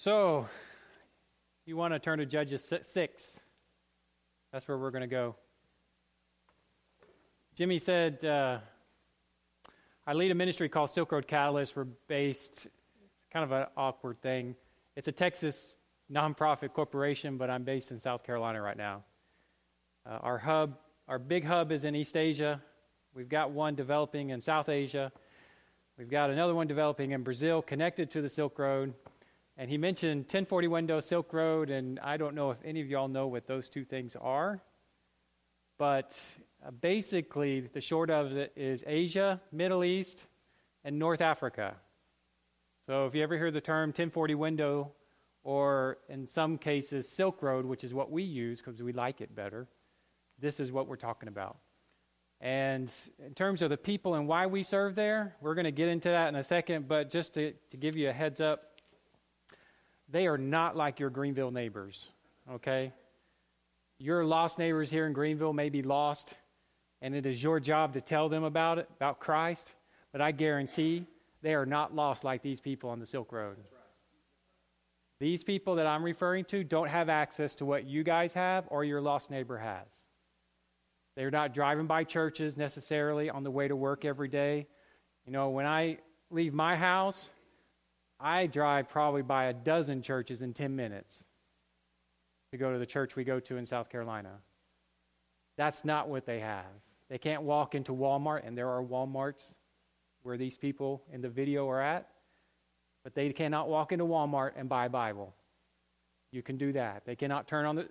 So, you want to turn to Judges 6. That's where we're going to go. Jimmy said, I lead a ministry called Silk Road Catalyst. We're based, it's kind of an awkward thing. It's a Texas nonprofit corporation, but I'm based in South Carolina right now. Our big hub is in East Asia. We've got one developing in South Asia. We've got another one developing in Brazil, connected to the Silk Road. And he mentioned 1040 window, Silk Road, and I don't know if any of y'all know what those two things are. But basically, the short of it is Asia, Middle East, and North Africa. So if you ever hear the term 1040 window, or in some cases Silk Road, which is what we use because we like it better, this is what we're talking about. And in terms of the people and why we serve there, we're going to get into that in a second, but just to give you a heads up, they are not like your Greenville neighbors, okay? Your lost neighbors here in Greenville may be lost, and it is your job to tell them about it, about Christ, but I guarantee they are not lost like these people on the Silk Road. These people that I'm referring to don't have access to what you guys have or your lost neighbor has. They're not driving by churches necessarily on the way to work every day. You know, when I leave my house, I drive probably by a dozen churches in 10 minutes to go to the church we go to in South Carolina. That's not what they have. They can't walk into Walmart, and there are Walmarts where these people in the video are at, but they cannot walk into Walmart and buy a Bible. You can do that. They cannot turn on the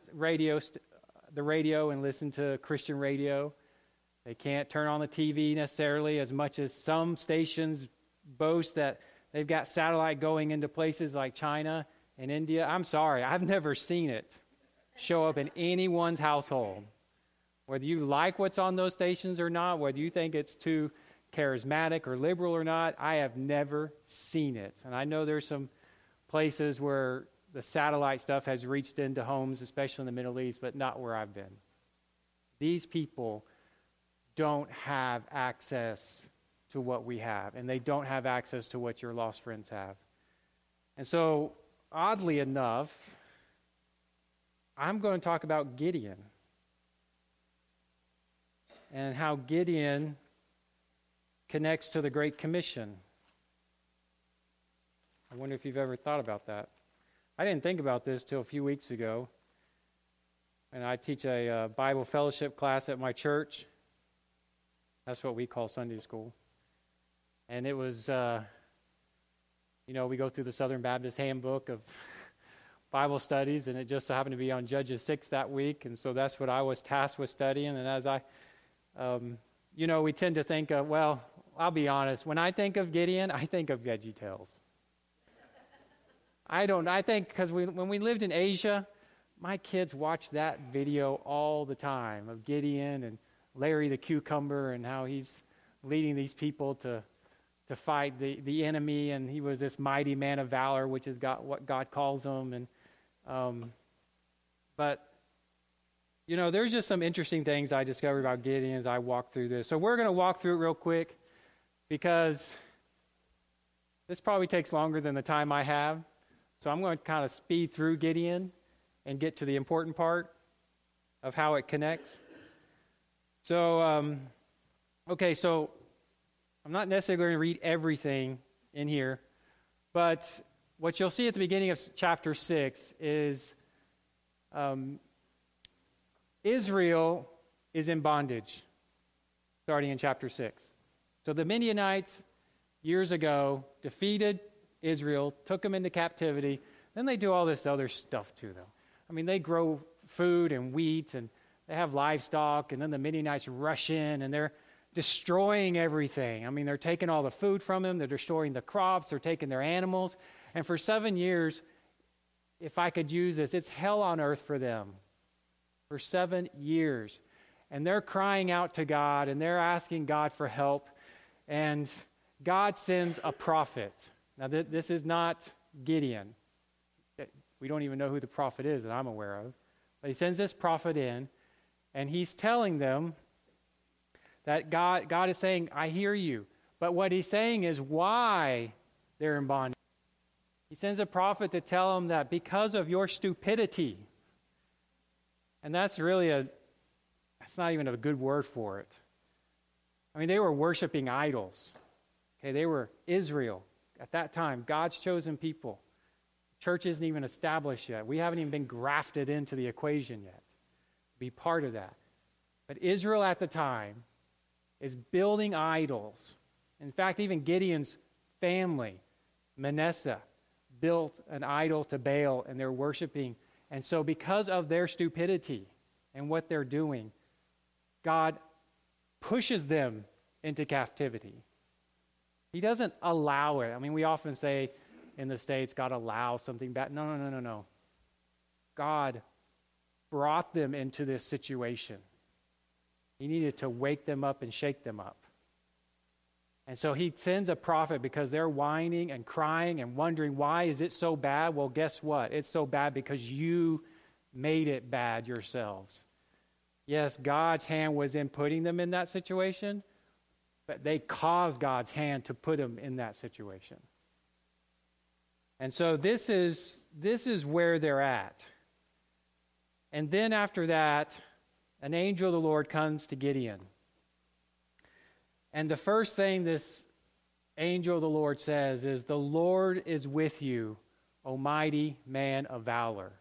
radio and listen to Christian radio. They can't turn on the TV necessarily, as much as some stations boast that they've got satellite going into places like China and India. I'm sorry, I've never seen it show up in anyone's household. Whether you like what's on those stations or not, whether you think it's too charismatic or liberal or not, I have never seen it. And I know there's some places where the satellite stuff has reached into homes, especially in the Middle East, but not where I've been. These people don't have access to what we have, and they don't have access to what your lost friends have. And so, oddly enough, I'm going to talk about Gideon and how Gideon connects to the Great Commission. I wonder if you've ever thought about that. I didn't think about this till a few weeks ago, and I teach a Bible fellowship class at my church. That's what we call Sunday school. And it was, we go through the Southern Baptist Handbook of Bible studies, and it just so happened to be on Judges 6 that week, and so that's what I was tasked with studying. And as we tend to think of, well, I'll be honest, when I think of Gideon, I think of VeggieTales. I think because when we lived in Asia, my kids watched that video all the time of Gideon and Larry the cucumber and how he's leading these people to fight the enemy, and he was this mighty man of valor, which is what God calls him. And but there's just some interesting things I discovered about Gideon as I walk through this. So we're going to walk through it real quick because this probably takes longer than the time I have. So I'm going to kind of speed through Gideon and get to the important part of how it connects. So, so I'm not necessarily going to read everything in here, but what you'll see at the beginning of chapter 6 is Israel is in bondage, starting in chapter 6. So the Midianites, years ago, defeated Israel, took them into captivity. Then they do all this other stuff to them. I mean, they grow food and wheat, and they have livestock, and then the Midianites rush in, and they're destroying everything. I mean, they're taking all the food from them. They're destroying the crops. They're taking their animals. And for 7 years, if I could use this, it's hell on earth for them. For 7 years. And they're crying out to God, and they're asking God for help. And God sends a prophet. Now, this is not Gideon. We don't even know who the prophet is that I'm aware of. But he sends this prophet in, and he's telling them that God is saying, I hear you. But what he's saying is why they're in bondage. He sends a prophet to tell them that because of your stupidity, and that's not even a good word for it. I mean, they were worshiping idols. Okay, they were Israel at that time, God's chosen people. Church isn't even established yet. We haven't even been grafted into the equation yet. Be part of that. But Israel at the time is building idols. In fact, even Gideon's family, Manasseh, built an idol to Baal, and they're worshiping. And so because of their stupidity and what they're doing, God pushes them into captivity. He doesn't allow it. I mean, we often say in the States, God allows something bad. No. God brought them into this situation. He needed to wake them up and shake them up. And so he sends a prophet because they're whining and crying and wondering, why is it so bad? Well, guess what? It's so bad because you made it bad yourselves. Yes, God's hand was in putting them in that situation, but they caused God's hand to put them in that situation. And so this is where they're at. And then after that, an angel of the Lord comes to Gideon. And the first thing this angel of the Lord says is, "The Lord is with you, O mighty man of valor."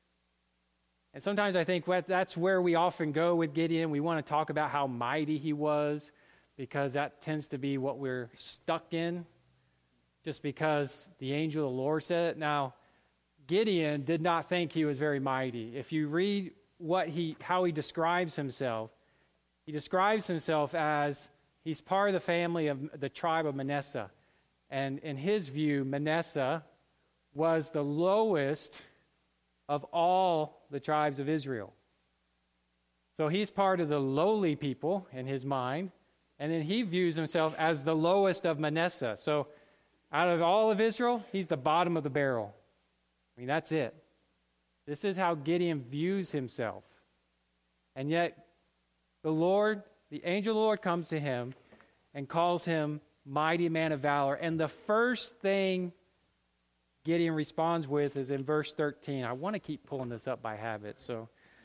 And sometimes I think that's where we often go with Gideon. We want to talk about how mighty he was, because that tends to be what we're stuck in, just because the angel of the Lord said it. Now, Gideon did not think he was very mighty. If you read how he describes himself, he describes himself as he's part of the family of the tribe of Manasseh. And in his view, Manasseh was the lowest of all the tribes of Israel. So he's part of the lowly people in his mind, and then he views himself as the lowest of Manasseh. So out of all of Israel, he's the bottom of the barrel. I mean, that's it. This is how Gideon views himself. And yet, the angel of the Lord comes to him and calls him mighty man of valor. And the first thing Gideon responds with is in verse 13. I want to keep pulling this up by habit, so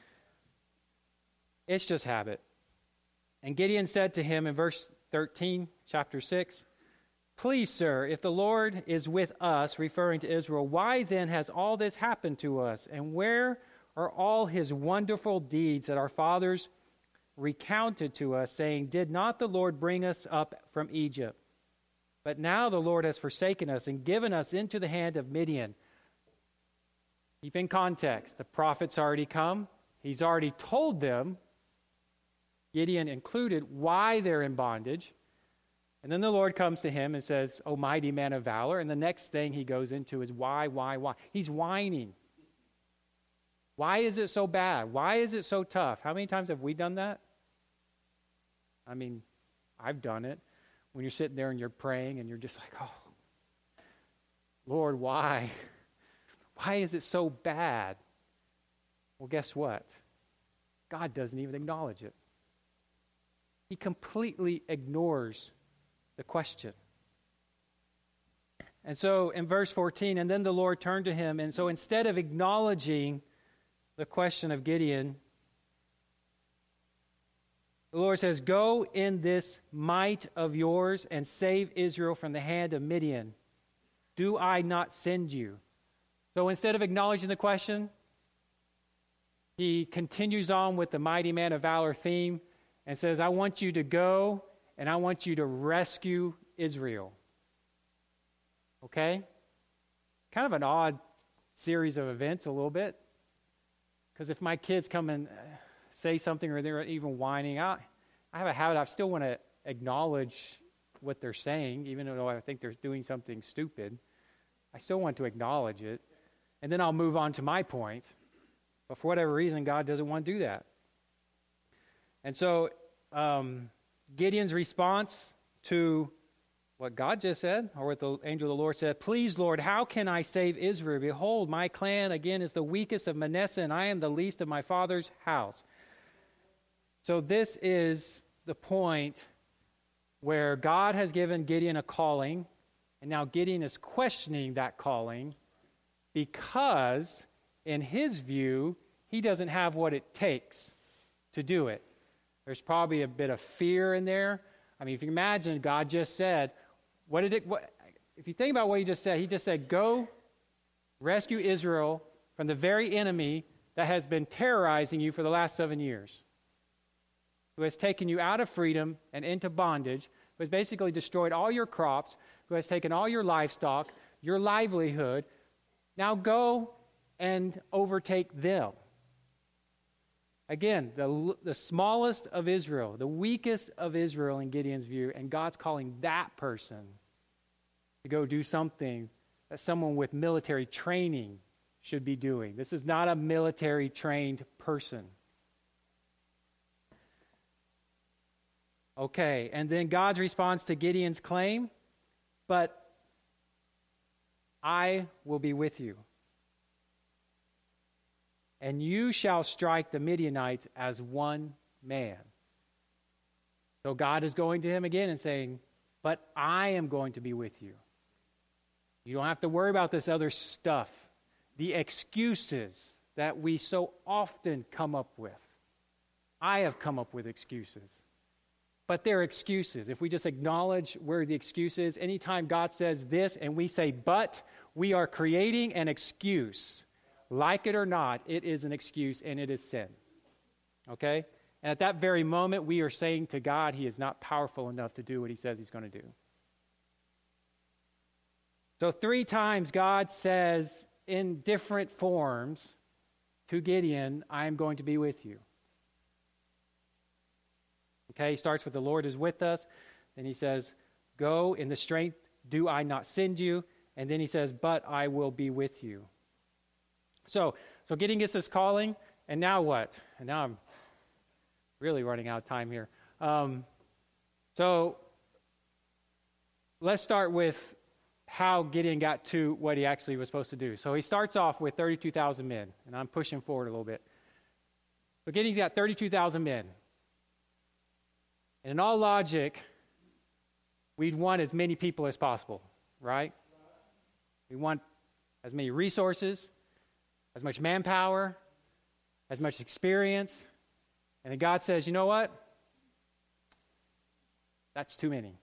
it's just habit. And Gideon said to him in verse 13, chapter 6, "Please, sir, if the Lord is with us," referring to Israel, "why then has all this happened to us? And where are all his wonderful deeds that our fathers recounted to us, saying, 'Did not the Lord bring us up from Egypt?' But now the Lord has forsaken us and given us into the hand of Midian." Keep in context. The prophet's already come. He's already told them, Gideon included, why they're in bondage. And then the Lord comes to him and says, "O mighty man of valor." And the next thing he goes into is why. He's whining. Why is it so bad? Why is it so tough? How many times have we done that? I mean, I've done it. When you're sitting there and you're praying and you're just like, "Oh, Lord, why? Why is it so bad?" Well, guess what? God doesn't even acknowledge it. He completely ignores the question. And so in verse 14, and then the Lord turned to him. And so instead of acknowledging the question of Gideon, the Lord says, "Go in this might of yours and save Israel from the hand of Midian. Do I not send you?" So instead of acknowledging the question, he continues on with the mighty man of valor theme and says, "I want you to go and I want you to rescue Israel." Okay? Kind of an odd series of events a little bit. Because if my kids come and say something or they're even whining, I have a habit, I still want to acknowledge what they're saying, even though I think they're doing something stupid. I still want to acknowledge it. And then I'll move on to my point. But for whatever reason, God doesn't want to do that. And so Gideon's response to what God just said, or what the angel of the Lord said, "Please, Lord, how can I save Israel? Behold, my clan again is the weakest of Manasseh, and I am the least of my father's house." So this is the point where God has given Gideon a calling, And now Gideon is questioning that calling because, in his view, he doesn't have what it takes to do it. There's probably a bit of fear in there. I mean, if you imagine, God just said, if you think about what he just said, go rescue Israel from the very enemy that has been terrorizing you for the last 7 years, who has taken you out of freedom and into bondage, who has basically destroyed all your crops, who has taken all your livestock, your livelihood. Now go and overtake them. Again, the smallest of Israel, the weakest of Israel in Gideon's view, and God's calling that person to go do something that someone with military training should be doing. This is not a military trained person. Okay, and then God's response to Gideon's claim, but I will be with you, and you shall strike the Midianites as one man. So God is going to him again and saying, but I am going to be with you. You don't have to worry about this other stuff, the excuses that we so often come up with. I have come up with excuses. But they're excuses. If we just acknowledge where the excuse is, anytime God says this and we say but, we are creating an excuse. Like it or not, it is an excuse and it is sin. Okay? And at that very moment, we are saying to God, he is not powerful enough to do what he says he's going to do. So 3 times God says in different forms to Gideon, I am going to be with you. Okay, he starts with the Lord is with us. Then he says, go in the strength, do I not send you? And then he says, but I will be with you. So Gideon gets this calling, and now what? And now I'm really running out of time here. So let's start with how Gideon got to what he actually was supposed to do. So he starts off with 32,000 men, and I'm pushing forward a little bit. So Gideon's got 32,000 men. And in all logic, we'd want as many people as possible, right? We want as many resources, as much manpower, as much experience. And then God says, you know what? That's too many.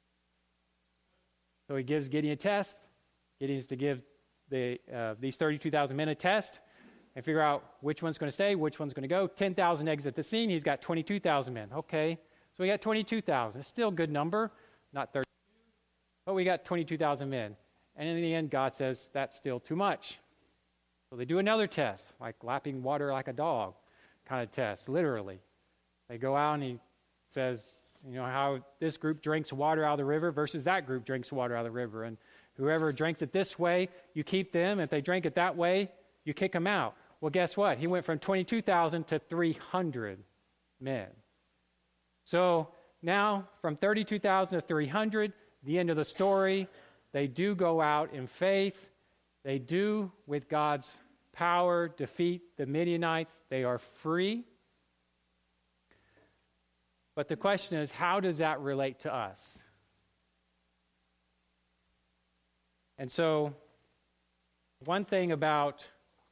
So he gives Gideon a test. Gideon's to give these 32,000 men a test and figure out which one's going to stay, which one's going to go. 10,000 exit the scene. He's got 22,000 men. Okay. So we got 22,000. It's still a good number, not 30, but we got 22,000 men. And in the end, God says that's still too much. So they do another test, like lapping water like a dog kind of test, literally. They go out and he says, you know, how this group drinks water out of the river versus that group drinks water out of the river. And whoever drinks it this way, you keep them. If they drink it that way, you kick them out. Well, guess what? He went from 22,000 to 300 men. So now from 32,000 to 300, the end of the story, they do go out in faith. They do, with God's power, defeat the Midianites. They are free. But the question is, how does that relate to us? And so, one thing about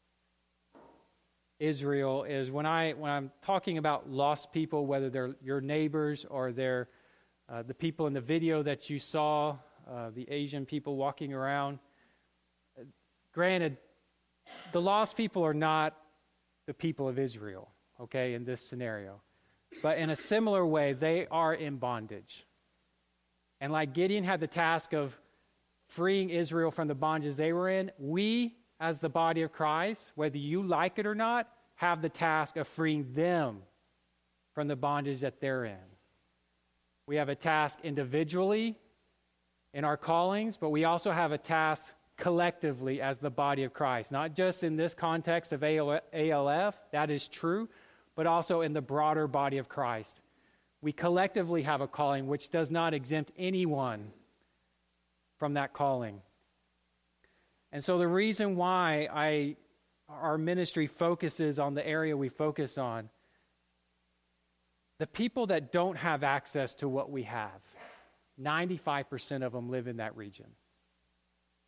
Israel is when I'm talking about lost people, whether they're your neighbors or they're the people in the video that you saw, the Asian people walking around. Granted, the lost people are not the people of Israel, okay, in this scenario. But in a similar way, they are in bondage. And like Gideon had the task of freeing Israel from the bondage they were in, we, as the body of Christ, whether you like it or not, have the task of freeing them from the bondage that they're in. We have a task individually in our callings, but we also have a task collectively as the body of Christ, not just in this context of ALF, that is true, but also in the broader body of Christ. We collectively have a calling which does not exempt anyone from that calling. And so the reason why our ministry focuses on the area we focus on, the people that don't have access to what we have, 95% of them live in that region.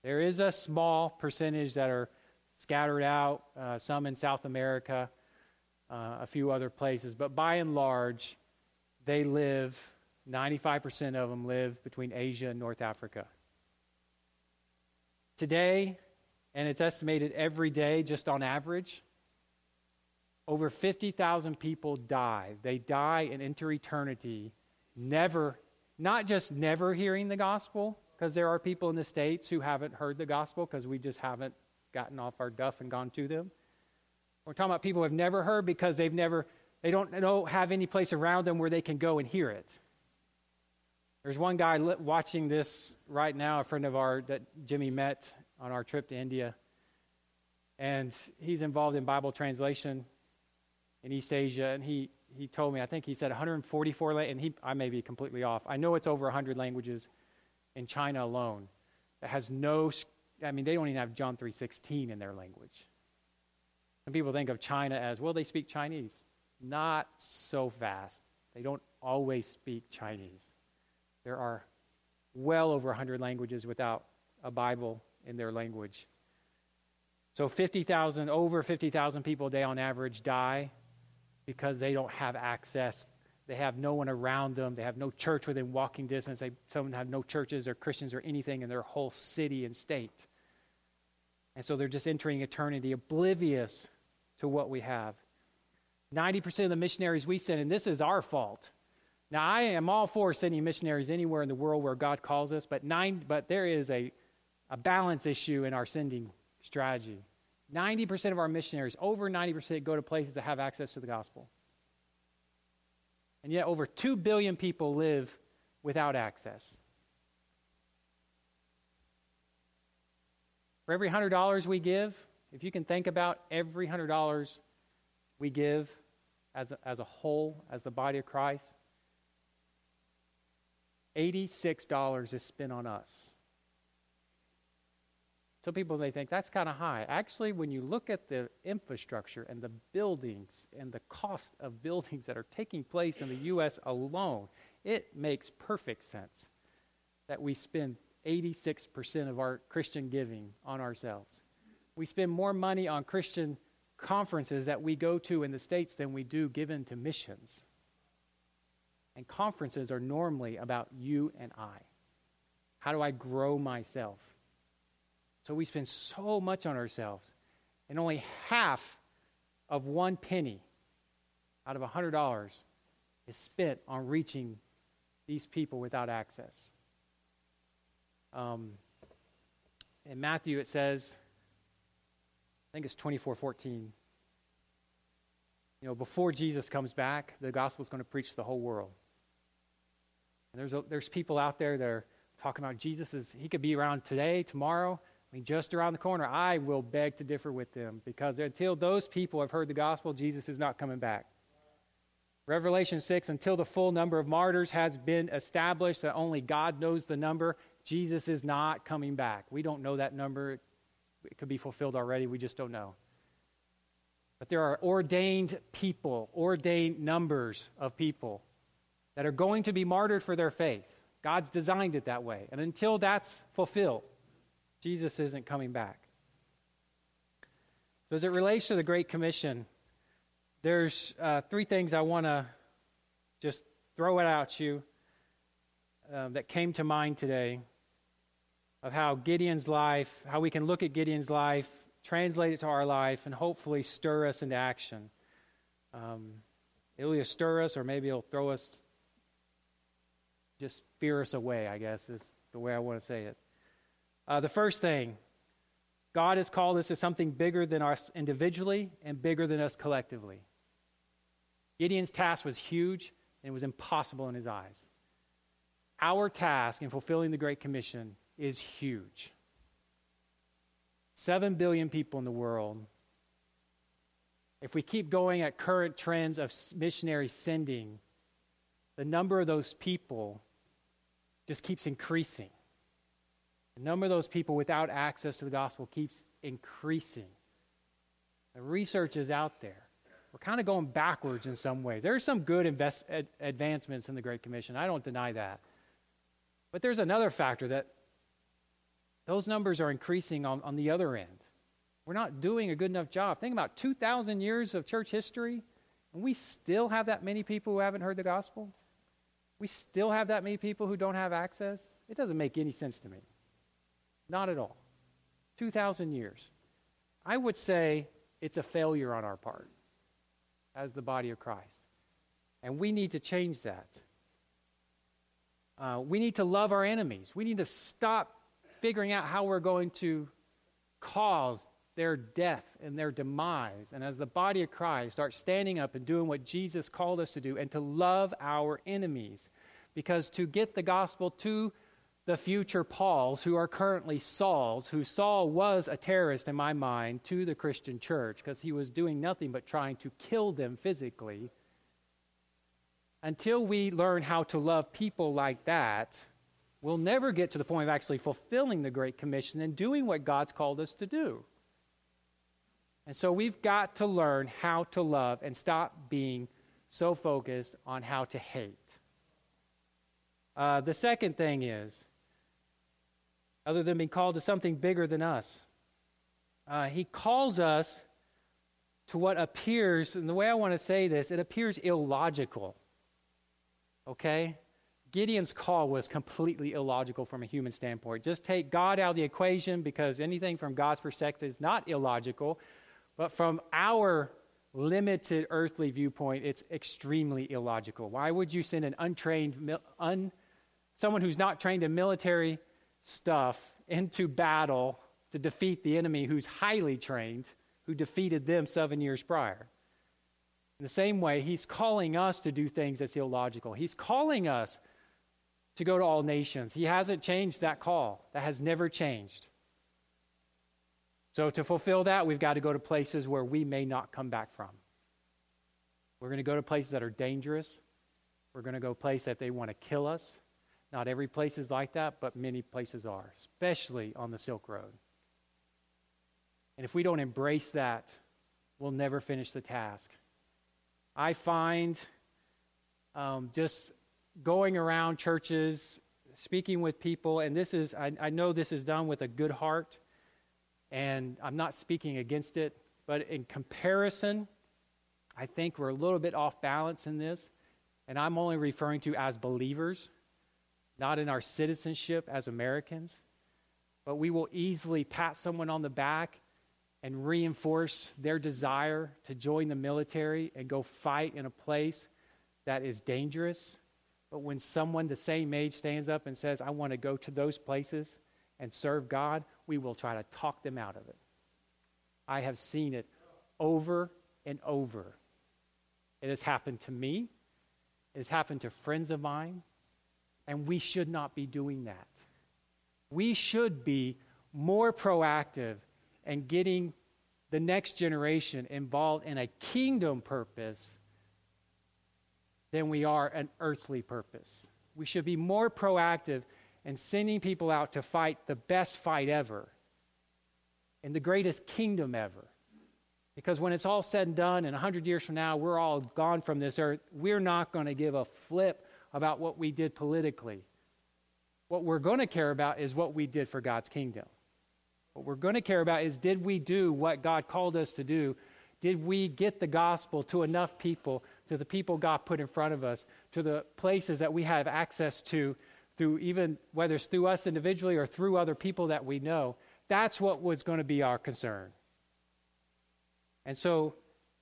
There is a small percentage that are scattered out, some in South America, a few other places, but by and large, they live, 95% of them live between Asia and North Africa. Today, and it's estimated every day, just on average, over 50,000 people die. They die and enter eternity, not just never hearing the gospel, because there are people in the States who haven't heard the gospel because we just haven't gotten off our duff and gone to them. We're talking about people who have never heard because they don't have any place around them where they can go and hear it. There's one guy watching this right now, a friend of ours that Jimmy met on our trip to India, and he's involved in Bible translation in East Asia, and he told me, I think he said 144, and I may be completely off. I know it's over 100 languages in China alone that has they don't even have John 3:16 in their language. Some people think of China as, well, they speak Chinese. Not so fast. They don't always speak Chinese. There are well over 100 languages without a Bible in their language. So over 50,000 people a day on average die because they don't have access. They have no one around them. They have no church within walking distance. Some have no churches or Christians or anything in their whole city and state. And so they're just entering eternity oblivious to what we have. 90% of the missionaries we send, and this is our fault. Now, I am all for sending missionaries anywhere in the world where God calls us, but there is a balance issue in our sending strategy. 90% of our missionaries, over 90%, go to places that have access to the gospel. And yet over 2 billion people live without access. For every $100 we give, if you can think about every $100 we give as a whole, as the body of Christ, $86 is spent on us. Some people may think that's kind of high. Actually, when you look at the infrastructure and the buildings and the cost of buildings that are taking place in the U.S. alone, it makes perfect sense that we spend 86% of our Christian giving on ourselves. We spend more money on Christian conferences that we go to in the States than we do given to missions. And conferences are normally about you and I. How do I grow myself? So we spend so much on ourselves, and only half of 1 penny out of $100 is spent on reaching these people without access. In Matthew it says, I think it's 24:14. Before Jesus comes back, the gospel is going to preach to the whole world. And there's people out there that are talking about he could be around today, tomorrow, just around the corner. I will beg to differ with them, because until those people have heard the gospel, Jesus is not coming back. Revelation 6, until the full number of martyrs has been established, that only God knows the number, Jesus is not coming back. We don't know that number. It could be fulfilled already. We just don't know. But there are ordained people, ordained numbers of people that are going to be martyred for their faith. God's designed it that way. And until that's fulfilled, Jesus isn't coming back. So as it relates to the Great Commission, there's 3 things I want to just throw it out to you that came to mind today of how Gideon's life, how we can look at Gideon's life, translate it to our life, and hopefully stir us into action. It'll either stir us or maybe it'll just fear us away, I guess is the way I want to say it. The first thing, God has called us to something bigger than us individually and bigger than us collectively. Gideon's task was huge and it was impossible in his eyes. Our task in fulfilling the Great Commission is huge. 7 billion people in the world. If we keep going at current trends of missionary sending, the number of those people just keeps increasing. The number of those people without access to the gospel keeps increasing. The research is out there. We're kind of going backwards in some ways. There are some good advancements in the Great Commission. I don't deny that. But there's another factor that those numbers are increasing on the other end. We're not doing a good enough job. Think about 2,000 years of church history, and we still have that many people who haven't heard the gospel. We still have that many people who don't have access. It doesn't make any sense to me. Not at all. 2,000 years. I would say it's a failure on our part as the body of Christ. And we need to change that. We need to love our enemies. We need to stop figuring out how we're going to cause their death and their demise. And as the body of Christ, start standing up and doing what Jesus called us to do and to love our enemies. Because to get the gospel to the future Pauls, who are currently Sauls, who Saul was a terrorist in my mind to the Christian church because he was doing nothing but trying to kill them physically. Until we learn how to love people like that, we'll never get to the point of actually fulfilling the Great Commission and doing what God's called us to do. And so we've got to learn how to love and stop being so focused on how to hate. The second thing is, other than being called to something bigger than us, he calls us to what appears, and the way I want to say this, it appears illogical. Okay? Gideon's call was completely illogical from a human standpoint. Just take God out of the equation, because anything from God's perspective is not illogical. But from our limited earthly viewpoint, it's extremely illogical. Why would you send an untrained, someone who's not trained in military stuff into battle to defeat the enemy who's highly trained, who defeated them 7 years prior? In the same way, he's calling us to do things that's illogical. He's calling us to go to all nations. He hasn't changed that call. That has never changed. So to fulfill that, we've got to go to places where we may not come back from. We're going to go to places that are dangerous. We're going to go places that they want to kill us. Not every place is like that, but many places are, especially on the Silk Road. And if we don't embrace that, we'll never finish the task. I find just going around churches, speaking with people, and this is, I know this is done with a good heart, and I'm not speaking against it, but in comparison, I think we're a little bit off balance in this, and I'm only referring to as believers, not in our citizenship as Americans, but we will easily pat someone on the back and reinforce their desire to join the military and go fight in a place that is dangerous. But when someone the same age stands up and says, I want to go to those places and serve God, we will try to talk them out of it. I have seen it over and over. It has happened to me. It has happened to friends of mine. And we should not be doing that. We should be more proactive and getting the next generation involved in a kingdom purpose than we are an earthly purpose. We should be more proactive in sending people out to fight the best fight ever in the greatest kingdom ever. Because when it's all said and done, and 100 years from now, we're all gone from this earth, we're not going to give a flip about what we did politically. What we're going to care about is what we did for God's kingdom. What we're going to care about is, did we do what God called us to do? Did we get the gospel to enough people, to the people God put in front of us, to the places that we have access to, through even whether it's through us individually or through other people that we know? That's what was going to be our concern. And so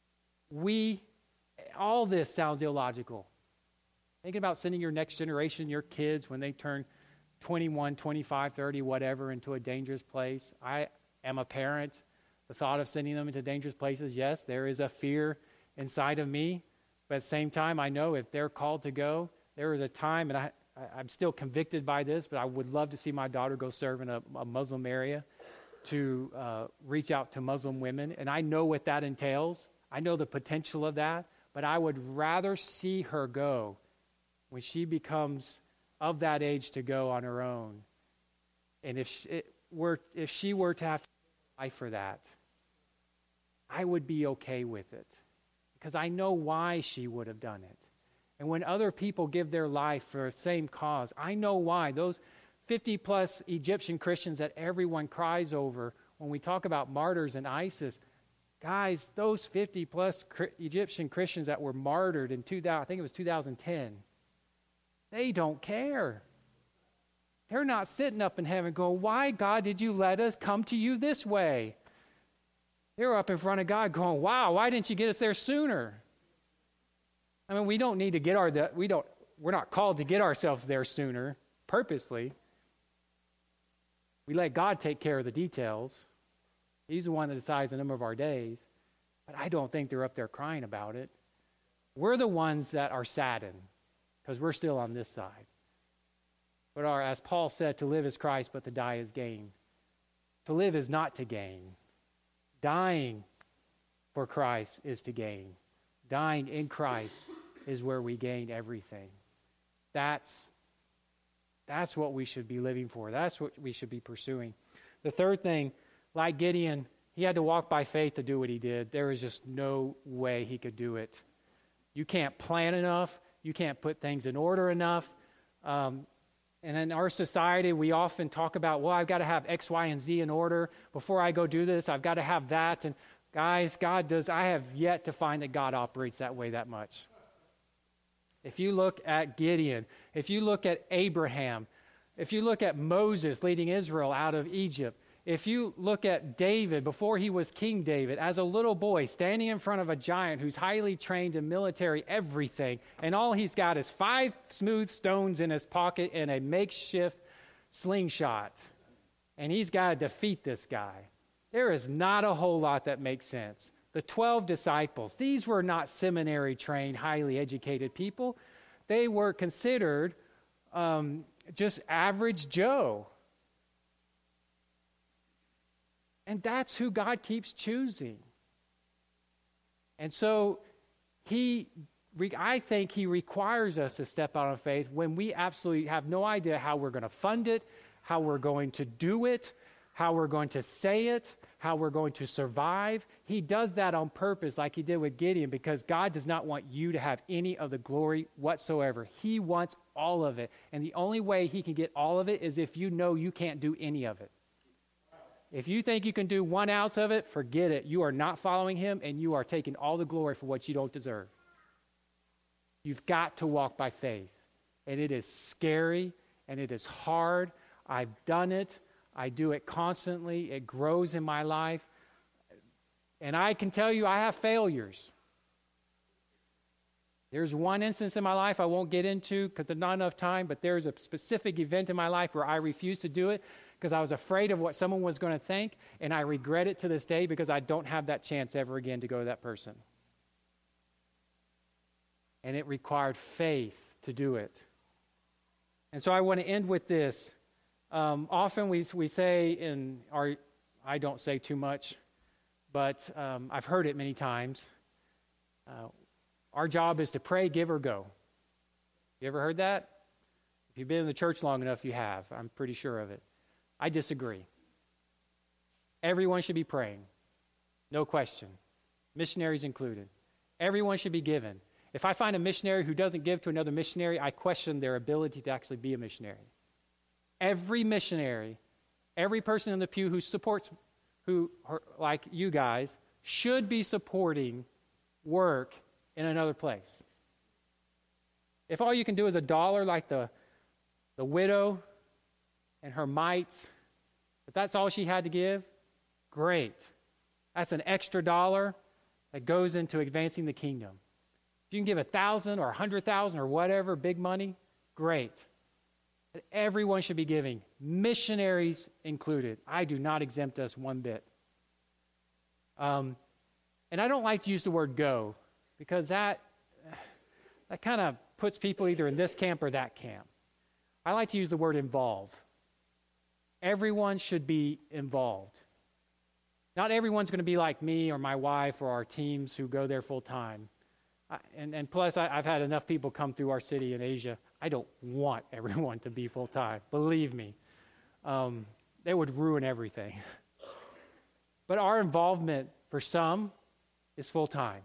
all this sounds illogical. Thinking about sending your next generation, your kids, when they turn 21, 25, 30, whatever, into a dangerous place. I am a parent. The thought of sending them into dangerous places, yes, there is a fear inside of me. But at the same time, I know if they're called to go, there is a time, and I'm still convicted by this, but I would love to see my daughter go serve in a Muslim area to reach out to Muslim women. And I know what that entails. I know the potential of that. But I would rather see her go when she becomes of that age to go on her own. And if she were to have to life for that, I would be okay with it, because I know why she would have done it. And when other people give their life for the same cause, I know why. Those 50 plus Egyptian Christians that everyone cries over when we talk about martyrs and ISIS. Guys, those 50 plus Egyptian Christians that were martyred in 2010, they don't care. They're not sitting up in heaven going, why, God, did you let us come to you this way? They're up in front of God going, wow, why didn't you get us there sooner? I mean, we don't need to we're not called to get ourselves there sooner, purposely. We let God take care of the details. He's the one that decides the number of our days. But I don't think they're up there crying about it. We're the ones that are saddened because we're still on this side. But as Paul said, to live is Christ, but to die is gain. To live is not to gain. Dying for Christ is to gain. Dying in Christ is where we gain everything. That's what we should be living for. That's what we should be pursuing. The third thing, like Gideon, he had to walk by faith to do what he did. There was just no way he could do it. You can't plan enough. You can't put things in order enough. And in our society, we often talk about, well, I've got to have X, Y, and Z in order. Before I go do this, I've got to have that. And guys, I have yet to find that God operates that way that much. If you look at Gideon, if you look at Abraham, if you look at Moses leading Israel out of Egypt, if you look at David, before he was King David, as a little boy standing in front of a giant who's highly trained in military everything, and all he's got is 5 smooth stones in his pocket and a makeshift slingshot, and he's got to defeat this guy. There is not a whole lot that makes sense. The 12 disciples, these were not seminary-trained, highly educated people. They were considered just average Joe. And that's who God keeps choosing. And so I think he requires us to step out on faith when we absolutely have no idea how we're going to fund it, how we're going to do it, how we're going to say it, how we're going to survive. He does that on purpose like he did with Gideon because God does not want you to have any of the glory whatsoever. He wants all of it. And the only way he can get all of it is if you know you can't do any of it. If you think you can do 1 ounce of it, forget it. You are not following him and you are taking all the glory for what you don't deserve. You've got to walk by faith. And it is scary and it is hard. I've done it. I do it constantly. It grows in my life. And I can tell you I have failures. There's one instance in my life I won't get into because there's not enough time, but there's a specific event in my life where I refused to do it because I was afraid of what someone was going to think, and I regret it to this day because I don't have that chance ever again to go to that person. And it required faith to do it. And so I want to end with this. Often we say I don't say too much, but I've heard it many times. Our job is to pray, give, or go. You ever heard that? If you've been in the church long enough, you have. I'm pretty sure of it. I disagree. Everyone should be praying. No question. Missionaries included. Everyone should be given. If I find a missionary who doesn't give to another missionary, I question their ability to actually be a missionary. Every missionary, every person in the pew who supports, like you guys, should be supporting work in another place. If all you can do is $1 like the widow and her mites, if that's all she had to give, great. That's an extra $1 that goes into advancing the kingdom. If you can give 1,000 or 100,000 or whatever, big money, great. But everyone should be giving, missionaries included. I do not exempt us one bit. And I don't like to use the word go because that kind of puts people either in this camp or that camp. I like to use the word involve. Everyone should be involved. Not everyone's going to be like me or my wife or our teams who go there full time. And plus, I've had enough people come through our city in Asia. I don't want everyone to be full time. Believe me. They would ruin everything. But our involvement for some is full time.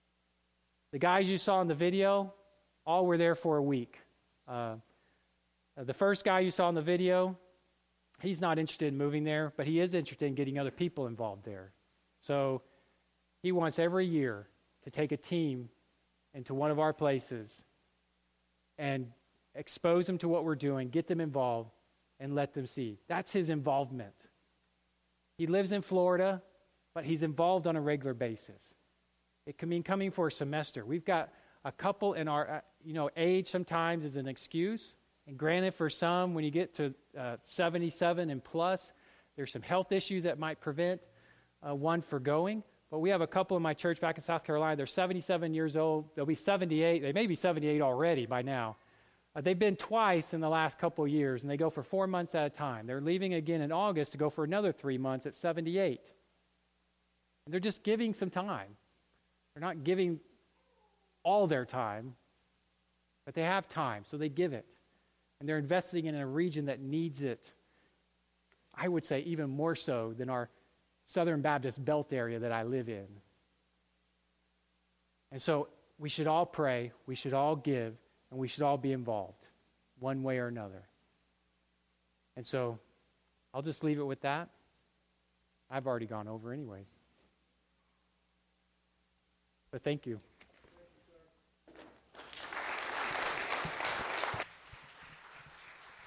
The guys you saw in the video, all were there for a week. The first guy you saw in the video, he's not interested in moving there, but he is interested in getting other people involved there. So he wants every year to take a team into one of our places and expose them to what we're doing, get them involved, and let them see. That's his involvement. He lives in Florida, but he's involved on a regular basis. It can mean coming for a semester. We've got a couple in our, age sometimes is an excuse. And granted, for some, when you get to 77 and plus, there's some health issues that might prevent one for going. But we have a couple in my church back in South Carolina. They're 77 years old. They'll be 78. They may be 78 already by now. They've been twice in the last couple of years, and they go for 4 months at a time. They're leaving again in August to go for another 3 months at 78. And they're just giving some time. They're not giving all their time, but they have time, so they give it. And they're investing in a region that needs it, I would say even more so than our Southern Baptist Belt area that I live in. And so we should all pray, we should all give, and we should all be involved one way or another. And so I'll just leave it with that. I've already gone over anyways. But thank you.